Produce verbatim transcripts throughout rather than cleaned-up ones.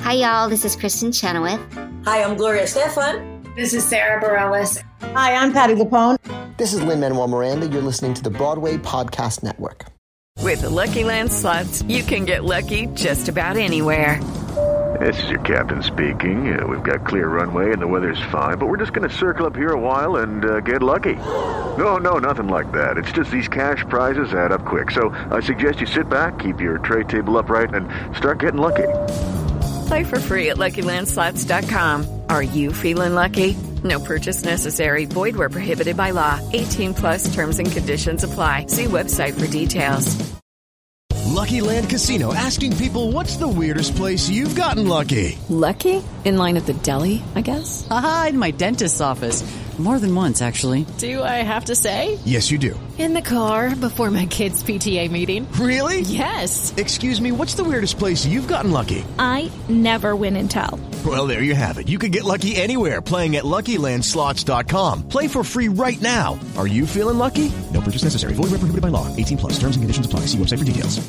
Hi, y'all. This is Kristen Chenoweth. Hi, I'm Gloria Estefan. This is Sarah Bareilles. Hi, I'm Patti LuPone. This is Lin-Manuel Miranda. You're listening to the Broadway Podcast Network. With the Lucky Land Slots, you can get lucky just about anywhere. This is your captain speaking. Uh, we've got clear runway and the weather's fine, but we're just going to circle up here a while and uh, get lucky. No, no, nothing like that. It's just these cash prizes add up quick. So I suggest you sit back, keep your tray table upright, and start getting lucky. Play for free at Lucky Land Slots dot com. Are you feeling lucky? No purchase necessary. Void where prohibited by law. eighteen plus terms and conditions apply. See website for details. Lucky Land Casino, asking people, what's the weirdest place you've gotten lucky? Lucky? In line at the deli, I guess? Aha, in my dentist's office. More than once, actually. Do I have to say? Yes, you do. In the car before my kids' P T A meeting. Really? Yes. Excuse me, what's the weirdest place you've gotten lucky? I never win and tell. Well, there you have it. You can get lucky anywhere, playing at Lucky Land Slots dot com. Play for free right now. Are you feeling lucky? No purchase necessary. Void where prohibited by law. eighteen plus. Terms and conditions apply. See website for details.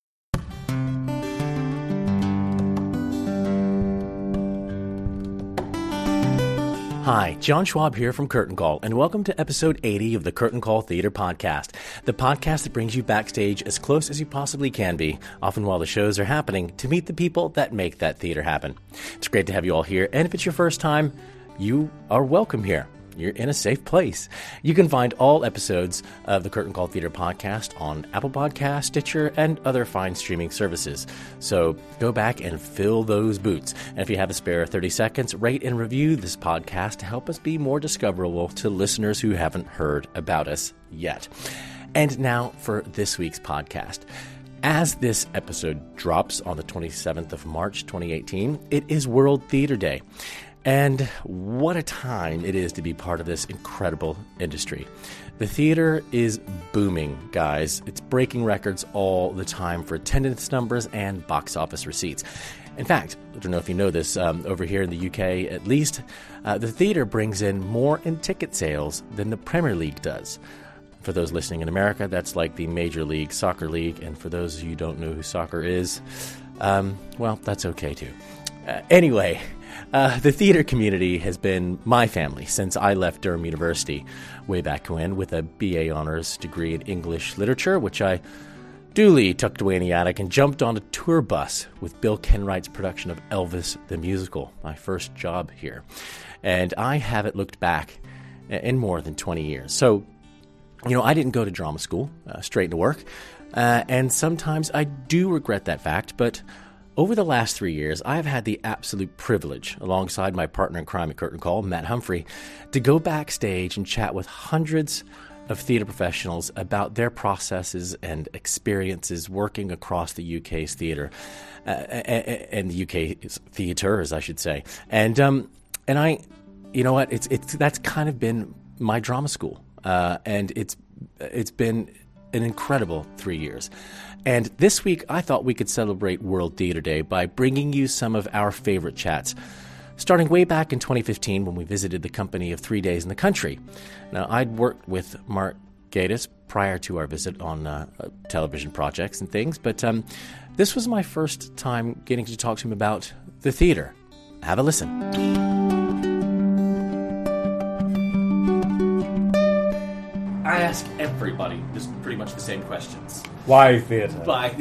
Hi, John Schwab here from Curtain Call, and welcome to episode eighty of the Curtain Call Theater Podcast, the podcast that brings you backstage as close as you possibly can be, often while the shows are happening, to meet the people that make that theater happen. It's great to have you all here, and if it's your first time, you are welcome here. You're in a safe place. You can find all episodes of the Curtain Call Theater Podcast on Apple Podcasts, Stitcher, and other fine streaming services. So go back and fill those boots. And if you have a spare thirty seconds, rate and review this podcast to help us be more discoverable to listeners who haven't heard about us yet. And now for this week's podcast. As this episode drops on the twenty-seventh of March, twenty eighteen, it is World Theater Day. And what a time it is to be part of this incredible industry. The theater is booming, guys. It's breaking records all the time for attendance numbers and box office receipts. In fact, I don't know if you know this, um, over here in the U K at least, uh, the theater brings in more in ticket sales than the Premier League does. For those listening in America, that's like the Major League Soccer League. And for those of you who don't know who soccer is, um, well, that's okay too. Uh, anyway... Uh, the theater community has been my family since I left Durham University way back when with a B A honors degree in English literature, which I duly tucked away in the attic and jumped on a tour bus with Bill Kenwright's production of Elvis the Musical, my first job here. And I haven't looked back in more than twenty years. So, you know, I didn't go to drama school, uh, straight into work, uh, and sometimes I do regret that fact, but over the last three years, I have had the absolute privilege, alongside my partner in crime at Curtain Call, Matt Humphrey, to go backstage and chat with hundreds of theater professionals about their processes and experiences working across the U K's theater, uh, and the U K's theaters, I should say. And um, and I, you know what, it's it's that's kind of been my drama school, uh, and it's it's been an incredible three years. And this week, I thought we could celebrate World Theater Day by bringing you some of our favorite chats, starting way back in twenty fifteen when we visited the company of Three Days in the Country. Now, I'd worked with Mark Gatiss prior to our visit on uh, television projects and things, but um, this was my first time getting to talk to him about the theater. Have a listen. I ask everybody just pretty much the same questions. Why theatre? Why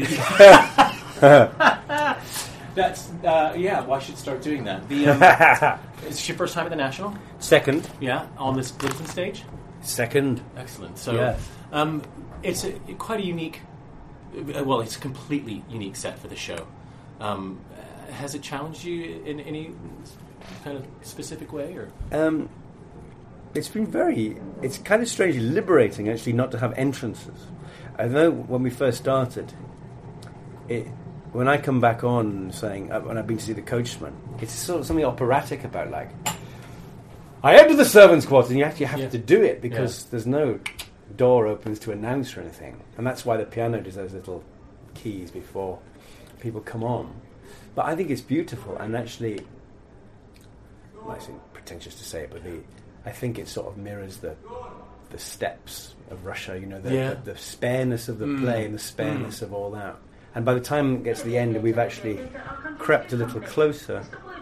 That's, uh, yeah, well, I should start doing that. The, um, is this your first time at the National? Second. Yeah, on this Gibson stage? Second. Excellent. So, yes. um, it's a, quite a unique, well, it's a completely unique set for the show. Um, has it challenged you in any kind of specific way? Or Um... It's been very, it's kind of strangely liberating, actually, not to have entrances. I know when we first started, it, when I come back on saying, uh, when I've been to see The Coachman, it's sort of something operatic about, like, I enter the servants' quarters, and you actually have yeah. to do it, because yeah. there's no door opens to announce or anything. And that's why the piano does those little keys before people come on. But I think it's beautiful, and actually, well, I think pretentious to say it, but the I think it sort of mirrors the the steps of Russia, you know, the, yeah. the, the spareness of the mm. play and the spareness mm. of all that. and by the time it gets to the end, we've actually crept a little closer.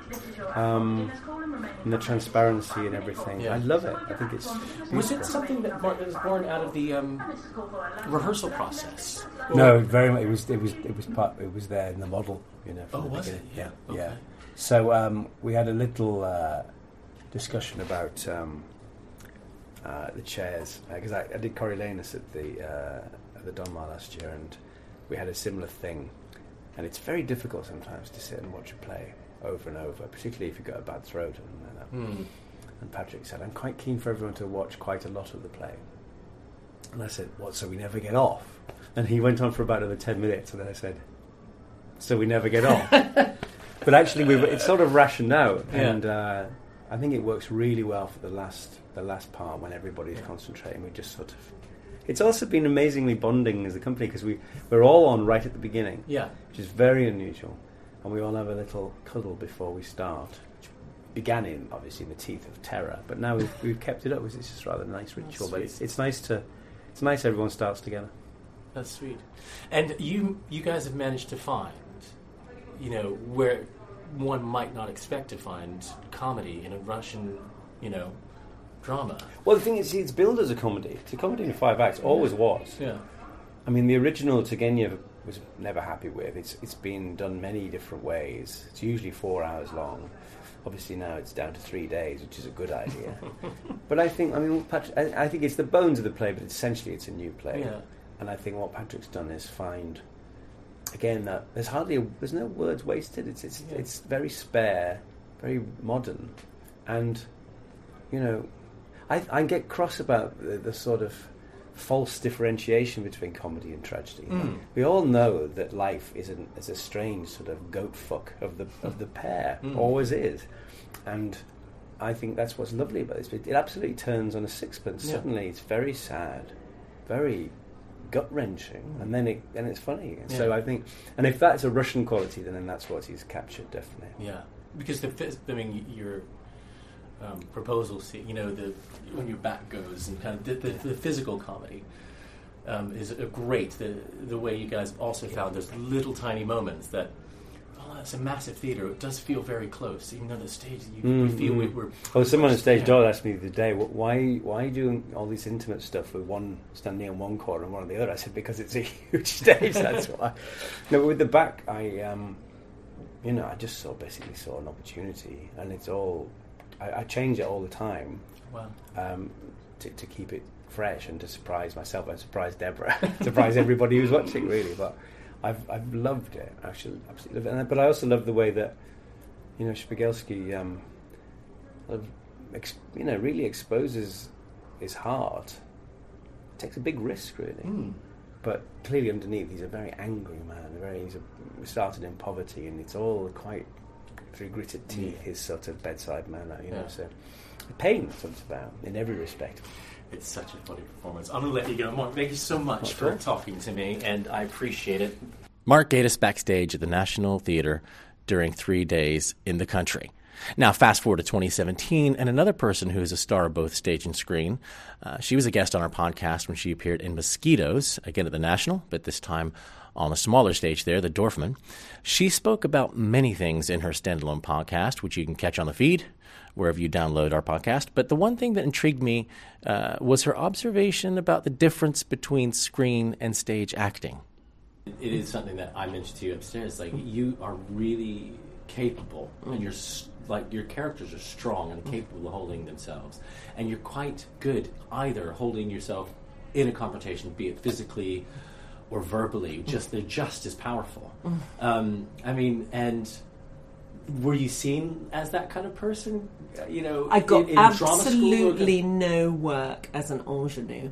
Um, and the transparency and everything. Yeah. I love it. I think it's beautiful. Was it something that was born out of the um, rehearsal process? Or? No, very much. It was. It was. It was part. It was there in the model. You know. Oh, the was beginning. it? Yeah. Yeah. Okay. Yeah. So um, we had a little uh, discussion about um, uh, the chairs because I, I did Coriolanus at the uh, at the Donmar last year, and we had a similar thing. And it's very difficult sometimes to sit and watch a play over and over, particularly if you've got a bad throat. And, uh, mm. and Patrick said, I'm quite keen for everyone to watch quite a lot of the play. And I said, what, so we never get off? And he went on for about another ten minutes, and then I said, so we never get off? But actually, we it's sort of rationed out, yeah. and uh, I think it works really well for the last the last part when everybody's yeah. concentrating. We just sort of... It's also been amazingly bonding as a company because we, we're all on right at the beginning, yeah. which is very unusual. And we all have a little cuddle before we start, which began in, obviously, in the teeth of terror. But now we've, we've kept it up. It's just rather a nice ritual. But it's, it's nice to... It's nice everyone starts together. That's sweet. And you you guys have managed to find, you know, where one might not expect to find comedy in a Russian, you know, drama. Well, the thing is, it's billed as a comedy. It's a comedy in five acts. Always was. Yeah. I mean, the original Turgenev was never happy with. It's it's been done many different ways. It's usually four hours long. Obviously now it's down to three days, which is a good idea. But I think, I mean, Patrick, I, I think it's the bones of the play, but essentially it's a new play. Yeah. And I think what Patrick's done is find, again, that there's hardly, a, there's no words wasted. It's it's yeah. it's very spare, very modern, and you know, I I get cross about the, the sort of false differentiation between comedy and tragedy. Mm. We all know that life is, an, is a strange sort of goat fuck of the of the pair, mm. always is, and I think that's what's lovely about this. It absolutely turns on a sixpence. Yeah. Suddenly, it's very sad, very gut wrenching, mm. and then it and it's funny. And yeah. So I think, and if that's a Russian quality, then, then that's what he's captured definitely. Yeah, because the I mean your. Um, proposal scene, you know, the when your back goes and kind of the, the, the physical comedy um, is a great. The the way you guys also found those little tiny moments that, oh, it's a massive theater. It does feel very close, even though the stage you, mm, you feel mm. we, we're. Oh, someone on stage yeah. door asked me the other day, why why are you doing all this intimate stuff with one standing on one corner and one on the other? I said because it's a huge stage. That's why. No, but with the back, I um, you know, I just saw basically saw an opportunity, and it's all. I, I change it all the time. Wow. Um, to, to keep it fresh and to surprise myself and surprise Deborah, surprise everybody who's watching, really. But I've I've loved it. I actually absolutely love it. And, but I also love the way that, you know, Szpigielski, um, ex, you know, really exposes his heart. Takes a big risk, really. Mm. But clearly underneath, he's a very angry man. Very, he's a, started in poverty, and it's all quite. Through gritted teeth, his sort of bedside manner, you know. Yeah. So, the pain comes about in every respect. It's such a funny performance. I'm going to let you go, Mark. Thank you so much for cool. talking to me, and I appreciate it. Mark Gatiss backstage at the National Theatre during three days in the country. Now, fast forward to twenty seventeen, and another person who is a star of both stage and screen. Uh, she was a guest on our podcast when she appeared in Mosquitoes, again at the National, but this time on a smaller stage there, the Dorfman. She spoke about many things in her standalone podcast, which you can catch on the feed, wherever you download our podcast. But the one thing that intrigued me uh, was her observation about the difference between screen and stage acting. It is something that I mentioned to you upstairs. Like, you are really capable, and you're like your characters are strong and capable of holding themselves, and you're quite good either holding yourself in a confrontation, be it physically or verbally. Just they're just as powerful. Um, I mean, and were you seen as that kind of person? You know, I got in, in absolutely no work as an ingenue.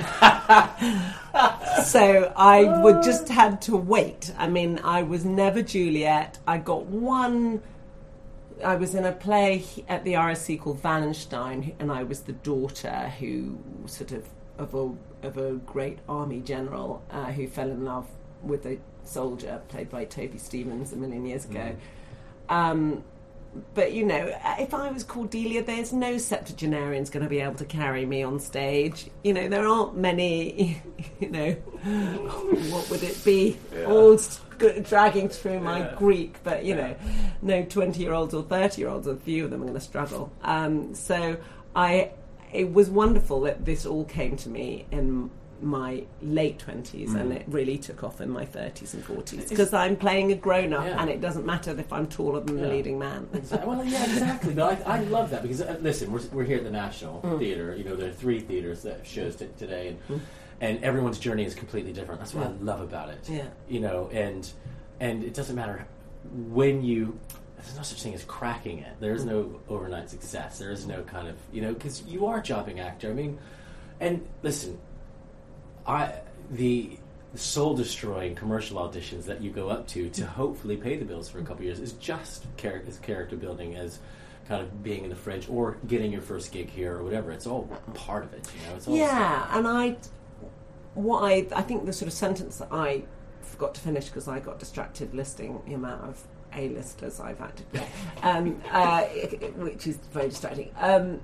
So I would just had to wait. I mean, I was never Juliet. I got one. I was in a play at the R S C called Wallenstein, and I was the daughter who sort of of a of a great army general uh, who fell in love with a soldier played by Toby Stephens a million years ago. Mm. Um, but, you know, if I was Cordelia, there's no septuagenarian's going to be able to carry me on stage. You know, there aren't many, you know, what would it be? Yeah. All dragging through my yeah. Greek, but, you know, no twenty-year-olds or thirty-year-olds, a few of them are going to struggle. Um, so I, it was wonderful that this all came to me in my late twenties, mm. and it really took off in my thirties and forties, because I'm playing a grown-up, yeah. and it doesn't matter if I'm taller than yeah. the leading man. Exactly. Well, yeah, exactly. But I, I love that, because, uh, listen, we're, we're here at the National mm. Theatre. You know, there are three theatres that have shows t- today, and, mm. and everyone's journey is completely different. That's what yeah. I love about it. Yeah. You know, and and it doesn't matter when you... There's no such thing as cracking it. There is no overnight success. There is no kind of, you know, because you are a jobbing actor. I mean, and listen... I the soul-destroying commercial auditions that you go up to to hopefully pay the bills for a couple of years is just char- as character building as kind of being in the fringe or getting your first gig here or whatever. It's all part of it, you know. It's all yeah, and I, what I I think the sort of sentence that I forgot to finish because I got distracted listing the amount of A-listers I've acted with, um, uh, which is very distracting, um,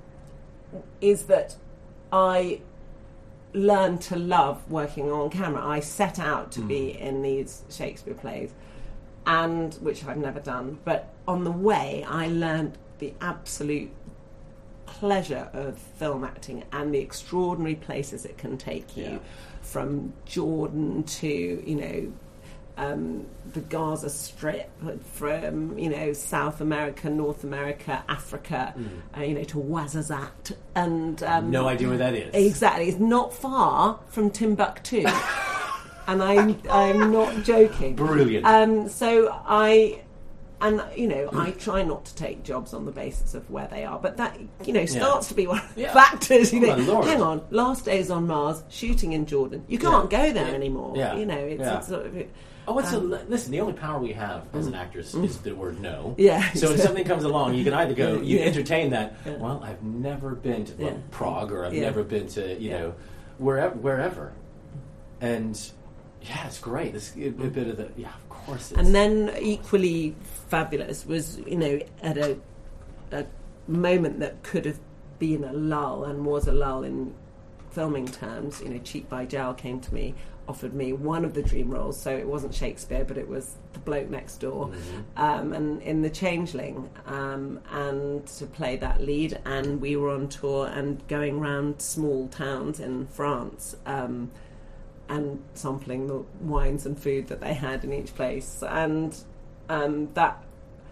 is that I. learned to love working on camera. I set out to mm. be in these Shakespeare plays, and which I've never done, but on the way I learned the absolute pleasure of film acting and the extraordinary places it can take you, yeah. from Jordan to, you know, Um, the Gaza Strip, from, you know, South America, North America, Africa, mm. uh, you know, to Ouazzazate, and um, no idea where that is. Exactly, it's not far from Timbuktu, and I'm I'm not joking. Brilliant. Um, so I, and you know, I try not to take jobs on the basis of where they are, but that, you know, starts yeah. to be one of the yeah. factors. You know, oh, hang on, Last Days on Mars, shooting in Jordan, you can't yeah. go there yeah. anymore. Yeah. You know, it's, yeah. it's sort of. Oh, it's um, a, listen, the only power we have as an actor is, is the word no. Yeah. So if something comes along, you can either go, you yeah. entertain that, yeah. well, I've never been to well, yeah. Prague, or I've yeah. never been to, you yeah. know, wherever. wherever. And, yeah, it's great. It's a, a bit of the, yeah, of course it's... And then equally fabulous was, you know, at a, a moment that could have been a lull, and was a lull in filming terms, you know, Cheek by Jowl came to me, offered me one of the dream roles, so it wasn't Shakespeare, but it was the bloke next door, mm-hmm. um, and in The Changeling, um, and to play that lead, and we were on tour and going around small towns in France, um, and sampling the wines and food that they had in each place, and um, that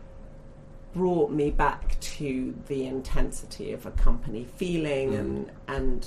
brought me back to the intensity of a company feeling, mm. and and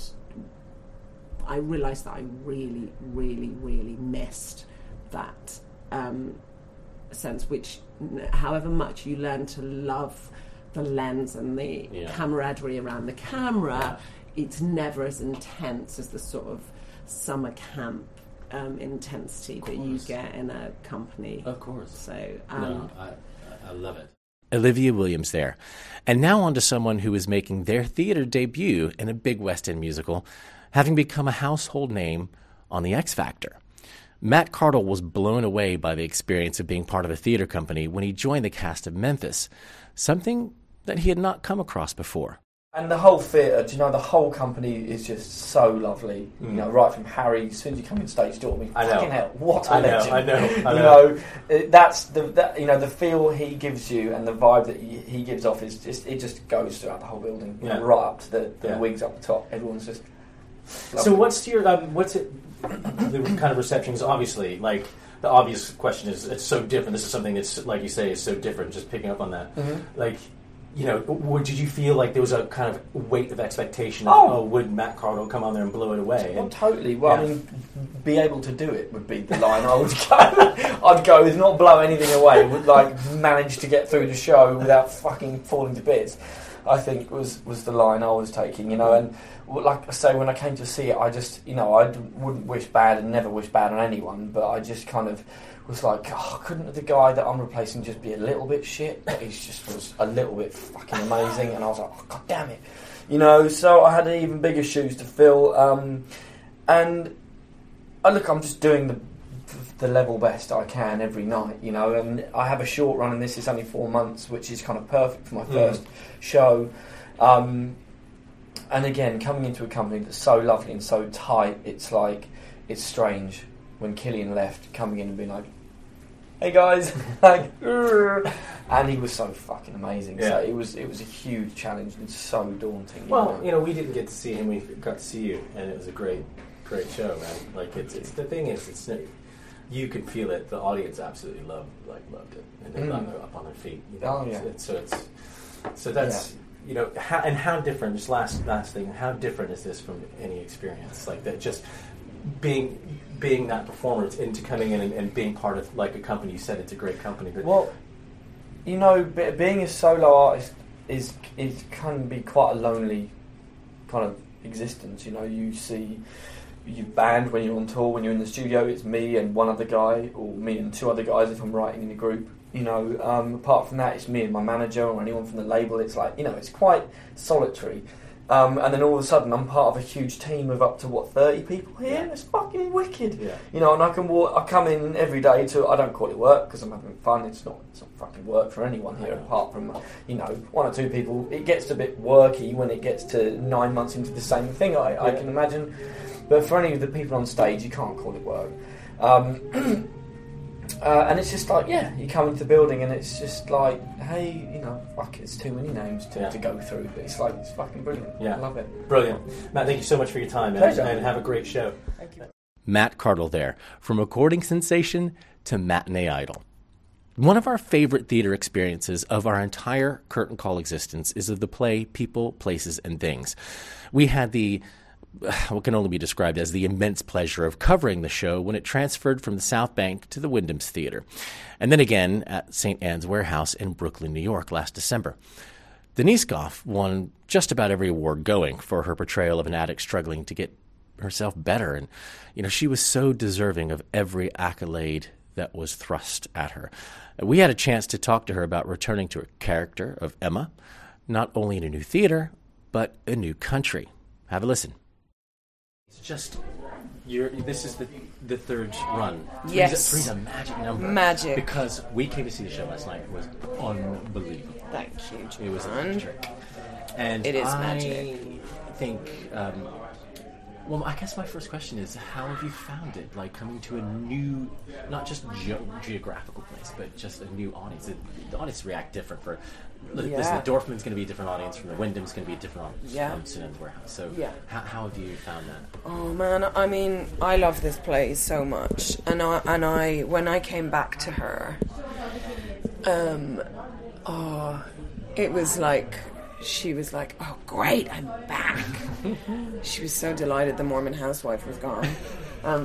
I realised that I really, really, really missed that um, sense, which, however much you learn to love the lens and the yeah. camaraderie around the camera, yeah. it's never as intense as the sort of summer camp um, intensity that you get in a company. Of course. So, um, no, I, I love it. Olivia Williams there. And now on to someone who is making their theatre debut in a big West End musical, having become a household name on The X Factor. Matt Cardle was blown away by the experience of being part of a theatre company when he joined the cast of Memphis, something that he had not come across before. And the whole theatre, do you know, the whole company is just so lovely. Mm. You know, right from Harry, as soon as you come in stage door, I mean, I fucking know. hell, what a I legend. Know, I know, I know. You know, that's the, that, you know, the feel he gives you and the vibe that he, he gives off is just, it just goes throughout the whole building. You yeah. know, right up to the, the yeah. wigs up the top. Everyone's just lovely. So what's your, um, what's it, the kind of receptions, obviously, like, the obvious question is, it's so different. This is something that's, like you say, is so different, just picking up on that. Mm-hmm. Like, you know, what, did you feel like there was a kind of weight of expectation of, oh, oh would Matt Cardle come on there and blow it away? Well, and, totally. Well, yeah. I mean, be able to do it would be the line I would go. I'd go with not blow anything away, would like manage to get through the show without fucking falling to bits. I think was was the line I was taking, you know, and like I say, when I came to see it, I just, you know, I wouldn't wish bad and never wish bad on anyone, but I just kind of was like, oh, couldn't the guy that I'm replacing just be a little bit shit? But he just was a little bit fucking amazing, and I was like, oh, god damn it, you know. So I had even bigger shoes to fill, um, and I look, I'm just doing the the level best I can every night, you know. And I have a short run, and this is only four months, which is kind of perfect for my first mm. show. Um, and again, coming into a company that's so lovely and so tight, it's like, it's strange when Killian left, coming in and being like, hey guys, like, and he was so fucking amazing. Yeah. So it was it was a huge challenge and so daunting. Well, you know? you know, we didn't get to see him. We got to see you, and it was a great, great show, man. Like it's, it's the thing is, it's you could feel it. The audience absolutely loved, like loved it, and they mm. got up on their feet. You know? Oh yeah. It's, so it's so that's yeah. you know, how, and how different. Just last last thing, how different is this from any experience like that? Just being. being that performer into coming in and, and being part of like a company. You said it's a great company, but well, you know, be, being a solo artist is is can be quite a lonely kind of existence. You know, you see you band when you're on tour, when you're in the studio, it's me and one other guy, or me and two other guys if I'm writing in a group. You know, um, apart from that, it's me and my manager or anyone from the label. It's like, you know, it's quite solitary. Um, and then all of a sudden, I'm part of a huge team of up to what thirty people here. Yeah. It's fucking wicked, yeah. You know. And I can walk. I come in every day to. I don't call it work because I'm having fun. It's not. It's not fucking work for anyone here, apart from you know one or two people. It gets a bit worky when it gets to nine months into the same thing. I, yeah. I can imagine. But for any of the people on stage, you can't call it work. Um, Uh, and it's just like, yeah, you come into the building and it's just like, hey, you know, fuck, it's too many names to, yeah. to go through, but it's like, it's fucking brilliant. Yeah. I love it. Brilliant. Matt, thank you so much for your time, man. Pleasure. And have a great show. Thank you. Matt Cardle there, from recording sensation to matinee idol. One of our favorite theater experiences of our entire Curtain Call existence is of the play People, Places, and Things. We had the what can only be described as the immense pleasure of covering the show when it transferred from the South Bank to the Wyndham's Theater, and then again at Saint Anne's Warehouse in Brooklyn, New York last December. Denise Gough won just about every award going for her portrayal of an addict struggling to get herself better, and you know she was so deserving of every accolade that was thrust at her. We had a chance to talk to her about returning to her character of Emma, not only in a new theater, but a new country. Have a listen. It's just, you're, this is the the third run. Yes. Three's a, three's a magic number. Magic. Because we came to see the show last night. It was unbelievable. Thank you, John. It was a magic. And it is I magic. think, um, well, I guess my first question is, how have you found it? Like, coming to a new, not just ge- geographical place, but just a new audience. It, the audience react different for... Yeah. Listen, the Dorfman's going to be a different audience from the Wyndham's going to be a different audience yeah. from Saint Anne's Warehouse. So yeah. how, how have you found that? Oh man, I mean, I love this place so much, and I and I when I came back to her, um, oh, it was like she was like, oh great, I'm back. She was so delighted the Mormon housewife was gone. Um,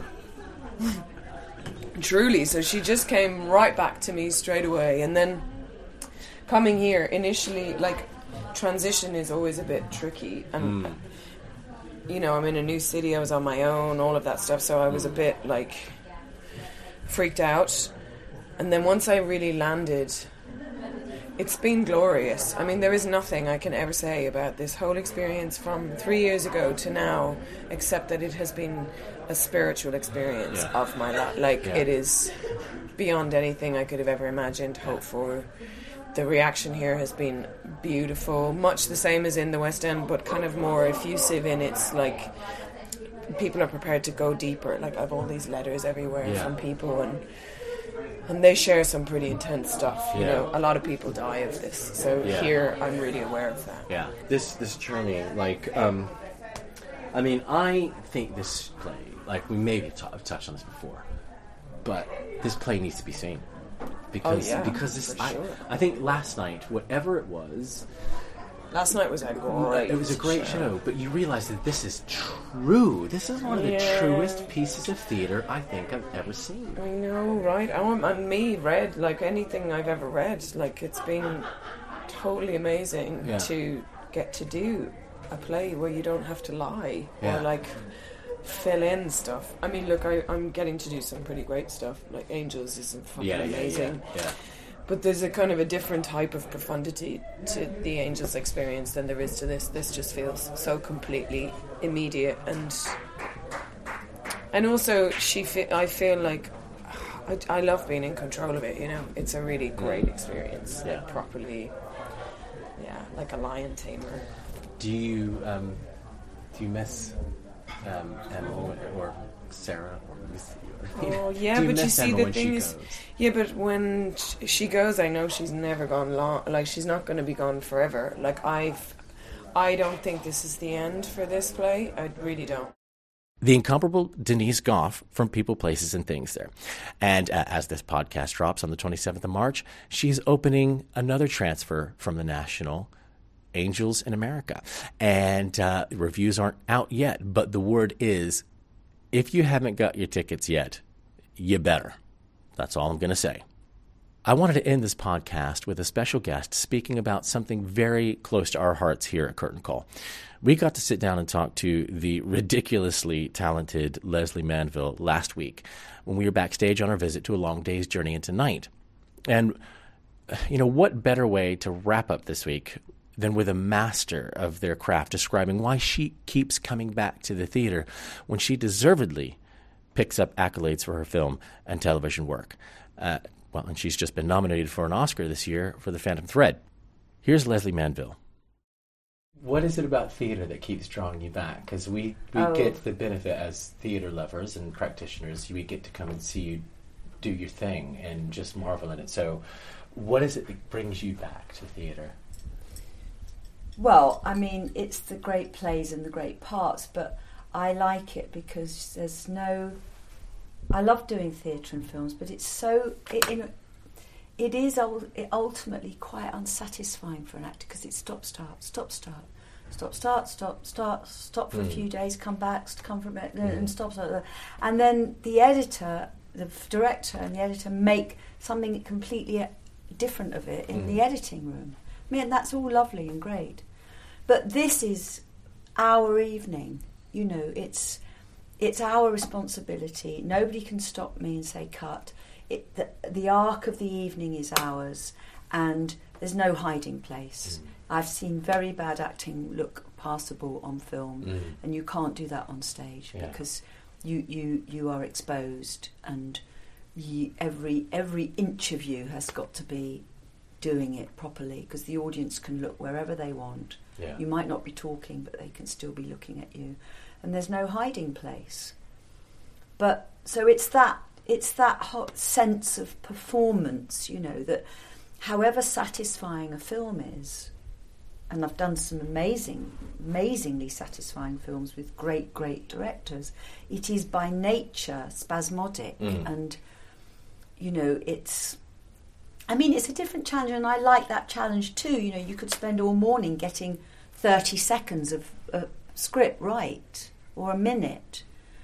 truly, so she just came right back to me straight away, and then. Coming here, initially, like, transition is always a bit tricky. And, mm. you know, I'm in a new city, I was on my own, all of that stuff, so I was a bit, like, freaked out. And then once I really landed, it's been glorious. I mean, there is nothing I can ever say about this whole experience from three years ago to now, except that it has been a spiritual experience yeah. of my life. Like, yeah. it is beyond anything I could have ever imagined, hoped for. The reaction here has been beautiful, much the same as in the West End, but kind of more effusive in its, like, people are prepared to go deeper. Like, I have all these letters everywhere yeah. from people, and and they share some pretty intense stuff. You yeah. know, a lot of people die of this, so yeah. here I'm really aware of that. Yeah, this this journey, like, um, I mean, I think this play, like, we maybe t- touched on this before, but this play needs to be seen. Because, oh, yeah, because this, I, sure. I think last night, whatever it was... Last night was a great It was a great show, show but you realize that this is true. This is one of yeah. the truest pieces of theatre I think I've ever seen. I know, right? Oh, and me, read, like, anything I've ever read. Like, it's been totally amazing yeah. to get to do a play where you don't have to lie. Yeah. Or, like... fill in stuff. I mean, look, I, I'm getting to do some pretty great stuff. Like Angels is fucking yeah, amazing. Yeah, yeah, yeah. But there's a kind of a different type of profundity to the Angels experience than there is to this. This just feels so completely immediate, and and also she. Fe- I feel like I, I love being in control of it, you know. It's a really great experience. Yeah. Like properly, yeah, like a lion tamer. Do you um, do you miss um, Emma or, or Sarah or Lucy? Or, Oh yeah, do you but you miss see Emma the when she thing is, goes? yeah, but when sh- she goes, I know she's never gone long. Like she's not going to be gone forever. Like I've, I don't think this is the end for this play. I really don't. The incomparable Denise Gough from People, Places, and Things there. And uh, as this podcast drops on the twenty-seventh of March, she's opening another transfer from the National, Angels in America. And uh, reviews aren't out yet, but the word is, if you haven't got your tickets yet, you better. That's all I'm going to say. I wanted to end this podcast with a special guest speaking about something very close to our hearts here at Curtain Call. We got to sit down and talk to the ridiculously talented Lesley Manville last week when we were backstage on our visit to A Long Day's Journey into Night. And, you know, what better way to wrap up this week than with a master of their craft describing why she keeps coming back to the theater when she deservedly picks up accolades for her film and television work. Uh, well, and she's just been nominated for an Oscar this year for The Phantom Thread. Here's Lesley Manville. What is it about theater that keeps drawing you back? Because we, we Oh. get the benefit as theater lovers and practitioners. We get to come and see you do your thing and just marvel in it. So what is it that brings you back to theater? Well, I mean, it's the great plays and the great parts, but I like it because there's no... I love doing theatre and films, but it's so... It, in, it is ul- it ultimately quite unsatisfying for an actor because it's stop, start, stop, start, stop, start, stop, start, stop for Mm. a few days, come back, come from it, Mm. and stop, start. And then the editor, the f- director and the editor make something completely uh, different of it in Mm. the editing room. I mean, that's all lovely and great. But this is our evening, you know, it's it's our responsibility. Nobody can stop me and say cut. It, the, the arc of the evening is ours, and there's no hiding place. Mm. I've seen very bad acting look passable on film, Mm. and you can't do that on stage Yeah. because you, you, you are exposed, and you, every every inch of you has got to be doing it properly because the audience can look wherever they want. Yeah. You might not be talking, but they can still be looking at you, and there's no hiding place. But so it's that it's that hot sense of performance, you know, that however satisfying a film is, and I've done some amazing, amazingly satisfying films with great, great directors, it is by nature spasmodic, Mm. and you know, it's. I mean, it's a different challenge, and I like that challenge too. You know, you could spend all morning getting thirty seconds of a script right, or a minute,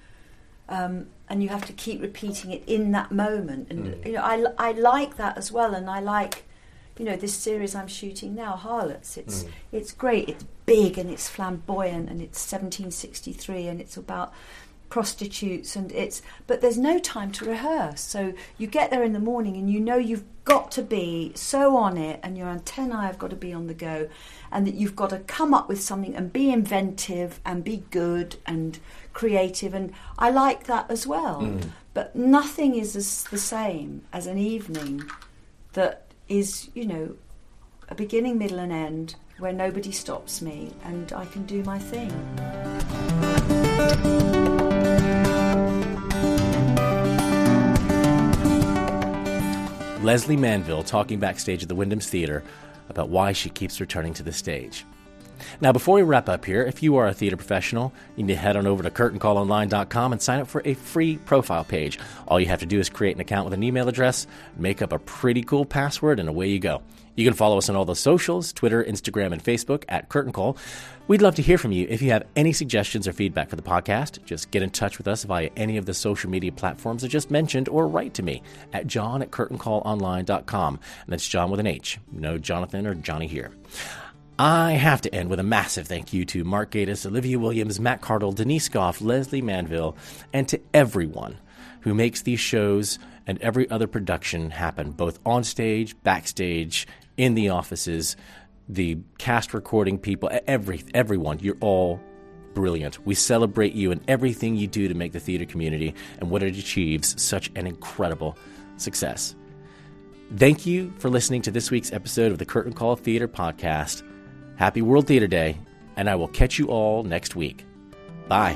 um, and you have to keep repeating it in that moment. And Mm. you know, I, I like that as well, and I like, you know, this series I'm shooting now, Harlots. It's Mm. it's great. It's big and it's flamboyant, and it's seventeen sixty-three, and it's about prostitutes, and it's but there's no time to rehearse, so you get there in the morning and you know you've got to be so on it, and your antennae have got to be on the go, and that you've got to come up with something and be inventive and be good and creative, and I like that as well. Mm. But nothing is as the same as an evening that is, you know, a beginning, middle and end where nobody stops me and I can do my thing. Lesley Manville talking backstage at the Wyndham's Theatre about why she keeps returning to the stage. Now, before we wrap up here, if you are a theater professional, you need to head on over to curtain call online dot com and sign up for a free profile page. All you have to do is create an account with an email address, make up a pretty cool password, and away you go. You can follow us on all the socials, Twitter, Instagram, and Facebook at Curtain Call. We'd love to hear from you. If you have any suggestions or feedback for the podcast, just get in touch with us via any of the social media platforms I just mentioned, or write to me at john at curtain call online dot com. And that's John with an H. No Jonathan or Johnny here. I have to end with a massive thank you to Mark Gatiss, Olivia Williams, Matt Cardle, Denise Gough, Lesley Manville, and to everyone who makes these shows and every other production happen, both on stage, backstage, in the offices, the cast recording people, every everyone. You're all brilliant. We celebrate you and everything you do to make the theater community and what it achieves such an incredible success. Thank you for listening to this week's episode of the Curtain Call Theater Podcast. Happy World Theater Day, and I will catch you all next week. Bye.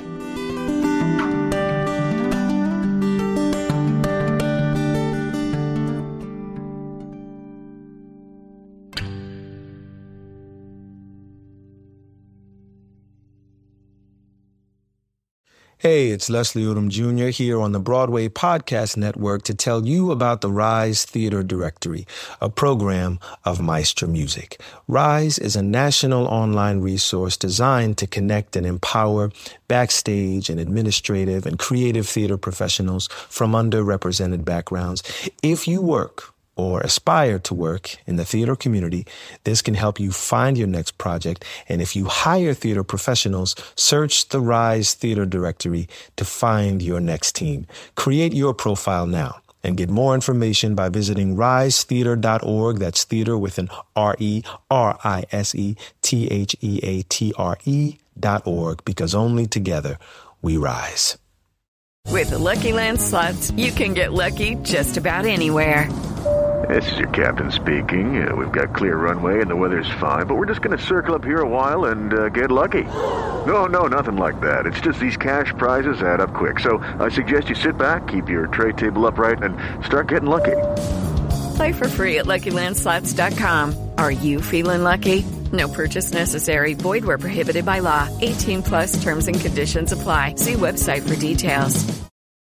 Hey, it's Leslie Odom Junior here on the Broadway Podcast Network to tell you about the Rise Theater Directory, a program of Maestro Music. Rise is a national online resource designed to connect and empower backstage and administrative and creative theater professionals from underrepresented backgrounds. If you work or aspire to work in the theater community, this can help you find your next project. And if you hire theater professionals, search the Rise Theater Directory to find your next team. Create your profile now and get more information by visiting rise theater dot org. That's theater with an R E R I S E T H E A T R E dot org, because only together we rise. With the Lucky Land Slots, you can get lucky just about anywhere. This is your captain speaking. Uh, we've got clear runway and the weather's fine, but we're just going to circle up here a while and uh, get lucky. No, no, nothing like that. It's just these cash prizes add up quick. So I suggest you sit back, keep your tray table upright, and start getting lucky. Play for free at lucky land slots dot com. Are you feeling lucky? No purchase necessary. Void where prohibited by law. eighteen plus terms and conditions apply. See website for details.